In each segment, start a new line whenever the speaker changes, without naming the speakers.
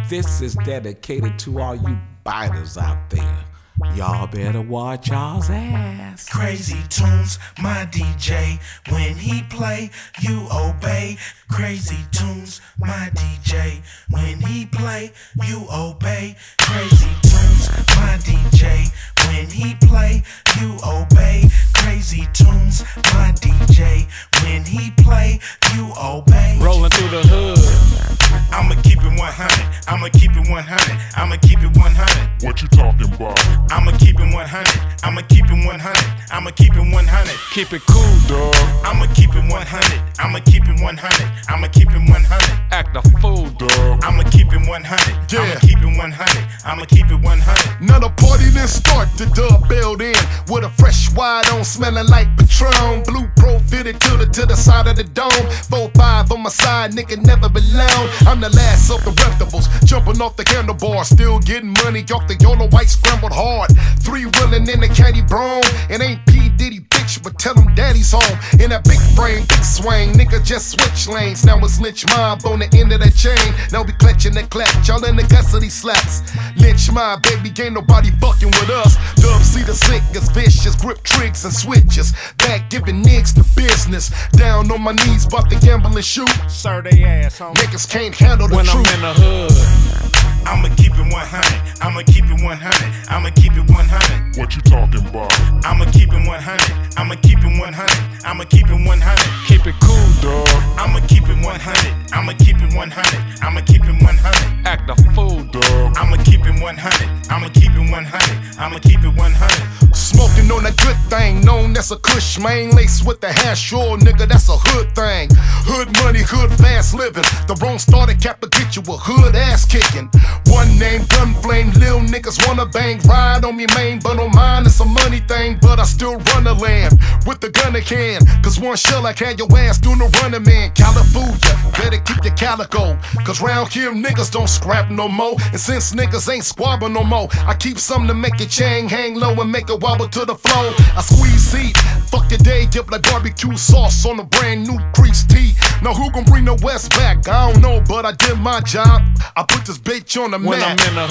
This is dedicated to all you biters out there. Y'all better watch y'all's ass.
Crazy tunes, my DJ. When he play, you obey. Crazy tunes, my DJ. When he play, you obey. Crazy tunes, my DJ. When he play, you obey. Crazy tunes, my DJ. When he play, you obey.
Rolling through the hood.
I'ma keep it 100. I'ma keep it 100. I'ma keep it 100.
What you talking about?
I'ma keep it 100. I'ma keep it 100. I'ma keep it 100.
Keep it cool, dog.
I'ma keep it 100. I'ma keep it 100. I'ma keep it 100.
Act a fool, dog.
I'ma keep it 100.
Yeah.
I'ma keep it 100. I'ma keep it 100.
Now the party didn't start, the dub built in with a fresh wide on smelling like Patron. Blue Pro fitted to the side of the dome. 4-5 on my side, nigga never belong. I'm the last of the reptables, jumping off the handlebar, still getting money off the yellow white scrambled hard. 3-wheeling in the caddy brown, it ain't P Diddy bitch, but tell him daddy's home. In that big frame, big swing, nigga just switch lanes. Now it's lynch mob on the end of that chain. Now we clutching the clutch, y'all in the custody slaps. Lynch mob, baby, ain't nobody fucking with us. Dub see the sickness, vicious, grip tricks and switches. Back giving niggas the business. Down on my knees, bout to gamble and shoot.
Sir, they ass, homie.
Niggas can't handle the
When
truth.
I'm in the hood.
I'ma keep it 100. I'ma keep it 100. I'ma keep it 100.
What you talking about?
I'ma keep it 100. I'ma keep it 100. I'ma keep it 100.
Keep it cool, dog.
I'ma keep it 100. I'ma keep it 100. I'ma keep it 100.
Act a fool, dog.
I'ma keep it 100. I'ma keep it 100. I'ma keep it 100.
Smoking on a good thing, known as a kush, man. Lace with the hash, sure, nigga, that's a hood thing. Hood money, hood fast living. The wrong starter cap will get you a hood ass kicking. One name, gun flame, lil niggas wanna bang. Ride on me, main, but on mine it's a money thing. But I still run the land with the gun in hand. Cause one shell I had your ass doing the running man. California, better keep your calico. Cause round here niggas don't scrap no more. And since niggas ain't squabbing no more, I keep something to make your chain hang low and make it wobble to the flow. I squeeze seat, fuck your day, get like barbecue sauce on a brand new crease tee. Now who gon' bring the West back? I don't know, but I did my job. I put this bitch on the
When
map.
I'm in the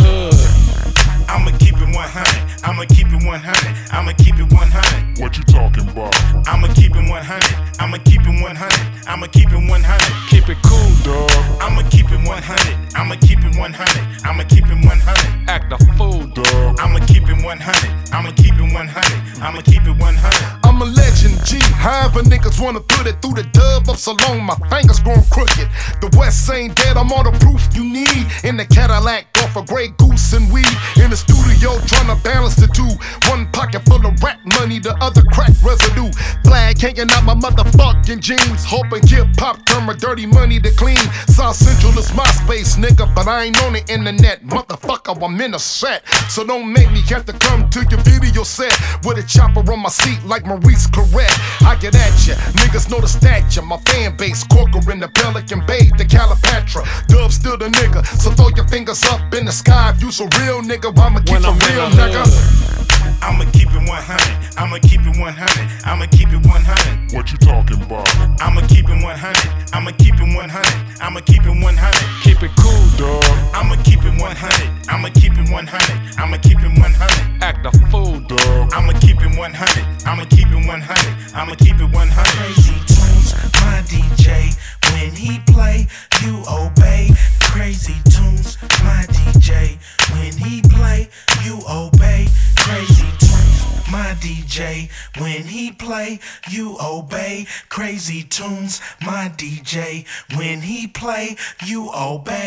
hood.
I'ma keep it 100. I'ma keep it 100. I'ma keep it 100.
What you talking about?
I'ma keep it 100. I'ma keep it 100. I'ma keep it 100.
Keep it cool, dog.
I'ma keep it 100. I'ma keep it 100. I'ma keep it 100.
Act a fool, dog.
I'ma keep it 100. I'ma keep it 100. I'ma keep it 100.
I'm a legend, G. However niggas wanna put it through the dub of so long, my fingers grown crooked. The West ain't dead, I'm all the proof you need. In the Cadillac, off a Grey Goose and weed. In the studio, trying to balance the two. One pocket full of rap money, the other crack residue. Flag hanging out my motherfucking jeans. Hoping hip-hop turn my dirty money to clean. South Central is my space, nigga, but I ain't on the internet. Motherfucker, I'm in a set. So don't make me have to come to your video set with a chopper on my seat like Maurice Claret. I get at ya, niggas know the stature. My fan base, Corker in the Pelican Bay, the Calipatra. Dub still the nigga, so throw your fingers up in the sky if you's a real nigga. I'ma keep
When
it
I'm in
real,
the
nigga.
hood.
I'ma keep it 100. I'ma keep it 100. I'ma keep it 100.
What you talking about?
I'ma keep it 100. I'ma keep it 100. I'ma keep it 100.
Keep it cool, dog.
I'ma keep it 100. I'ma keep it 100. I'ma keep it 100.
Act a fool, dog.
I'ma keep it 100. I'ma keep it 100. I'ma keep it 100. Crazy tunes, my DJ. When he play, you obey. Crazy tunes, my DJ. When he play, you obey. Crazy tunes, my DJ. When he play, you obey. Crazy tunes, my DJ. When he play, you obey.